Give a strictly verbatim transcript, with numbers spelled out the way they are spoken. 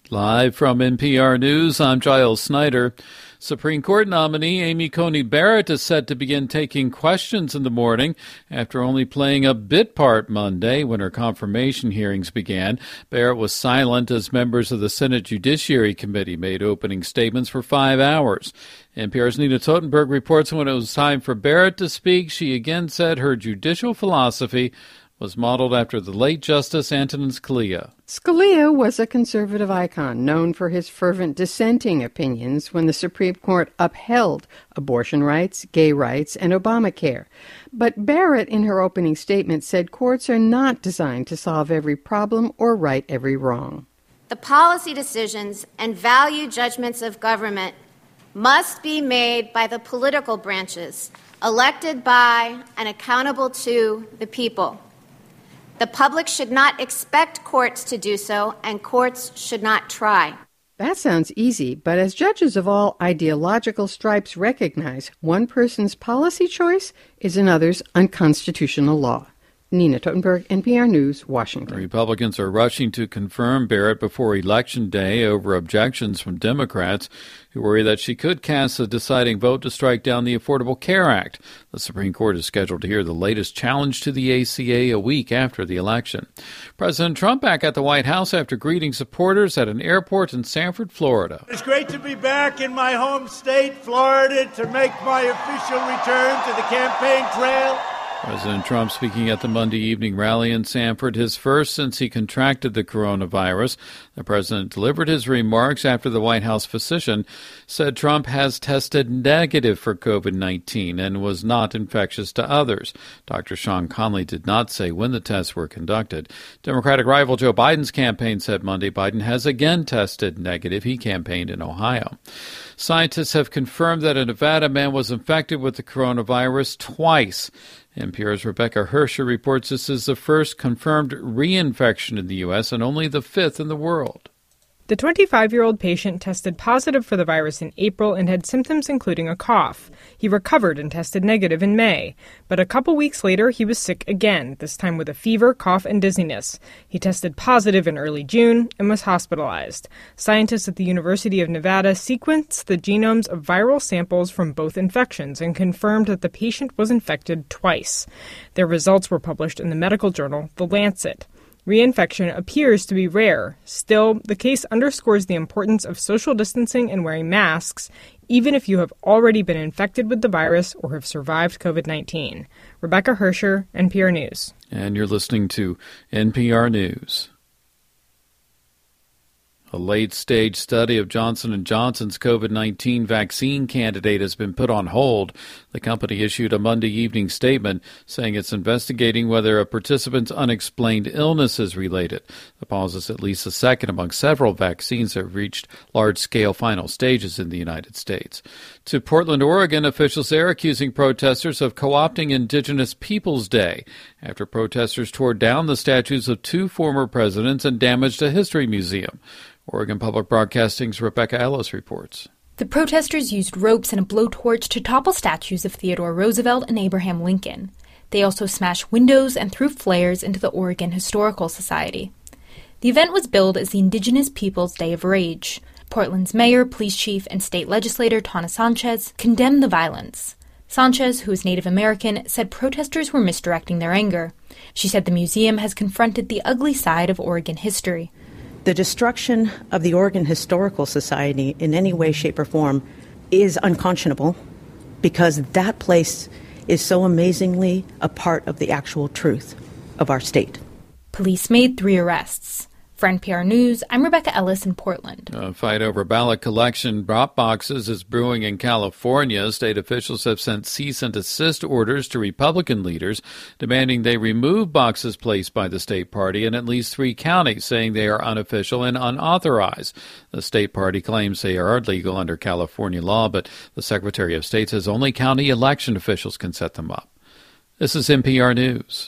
Live from N P R News, I'm Giles Snyder. Supreme Court nominee Amy Coney Barrett is set to begin taking questions in the morning after only playing a bit part Monday when her confirmation hearings began. Barrett was silent as members of the Senate Judiciary Committee made opening statements for five hours. N P R's Nina Totenberg reports when it was time for Barrett to speak, she again said her judicial philosophy was modeled after the late Justice Antonin Scalia. Scalia was a conservative icon known for his fervent dissenting opinions when the Supreme Court upheld abortion rights, gay rights, and Obamacare. But Barrett, in her opening statement, said courts are not designed to solve every problem or right every wrong. The policy decisions and value judgments of government must be made by the political branches, elected by and accountable to the people. The public should not expect courts to do so, and courts should not try. That sounds easy, but as judges of all ideological stripes recognize, one person's policy choice is another's unconstitutional law. Nina Totenberg, N P R News, Washington. Republicans are rushing to confirm Barrett before Election Day over objections from Democrats who worry that she could cast a deciding vote to strike down the Affordable Care Act. The Supreme Court is scheduled to hear the latest challenge to the A C A a week after the election. President Trump back at the White House after greeting supporters at an airport in Sanford, Florida. It's great to be back in my home state, Florida, to make my official return to the campaign trail. President Trump speaking at the Monday evening rally in Sanford, his first since he contracted the coronavirus. The president delivered his remarks after the White House physician said Trump has tested negative for covid nineteen and was not infectious to others. Doctor Sean Conley did not say when the tests were conducted. Democratic rival Joe Biden's campaign said Monday Biden has again tested negative. He campaigned in Ohio. Scientists have confirmed that a Nevada man was infected with the coronavirus twice. N P R's Rebecca Hersher reports this is the first confirmed reinfection in the U S and only the fifth in the world. The twenty-five-year-old patient tested positive for the virus in April and had symptoms including a cough. He recovered and tested negative in May. But a couple weeks later, he was sick again, this time with a fever, cough, and dizziness. He tested positive in early June and was hospitalized. Scientists at the University of Nevada sequenced the genomes of viral samples from both infections and confirmed that the patient was infected twice. Their results were published in the medical journal The Lancet. Reinfection appears to be rare. Still, the case underscores the importance of social distancing and wearing masks, even if you have already been infected with the virus or have survived covid nineteen. Rebecca Hersher, N P R News. And you're listening to N P R News. A late-stage study of Johnson and Johnson's covid nineteen vaccine candidate has been put on hold. The company issued a Monday evening statement saying it's investigating whether a participant's unexplained illness is related. The pause is at least the second among several vaccines that have reached large-scale final stages in the United States. To Portland, Oregon, officials there accusing protesters of co-opting Indigenous Peoples Day after protesters tore down the statues of two former presidents and damaged a history museum. Oregon Public Broadcasting's Rebecca Ellis reports. The protesters used ropes and a blowtorch to topple statues of Theodore Roosevelt and Abraham Lincoln. They also smashed windows and threw flares into the Oregon Historical Society. The event was billed as the Indigenous Peoples Day of Rage. Portland's mayor, police chief, and state legislator Tana Sanchez condemned the violence. Sanchez, who is Native American, said protesters were misdirecting their anger. She said the museum has confronted the ugly side of Oregon history. The destruction of the Oregon Historical Society in any way, shape, or form is unconscionable because that place is so amazingly a part of the actual truth of our state. Police made three arrests. For N P R News, I'm Rebecca Ellis in Portland. A fight over ballot collection drop boxes is brewing in California. State officials have sent cease and desist orders to Republican leaders demanding they remove boxes placed by the state party in at least three counties, saying they are unofficial and unauthorized. The state party claims they are legal under California law, but the Secretary of State says only county election officials can set them up. This is N P R News.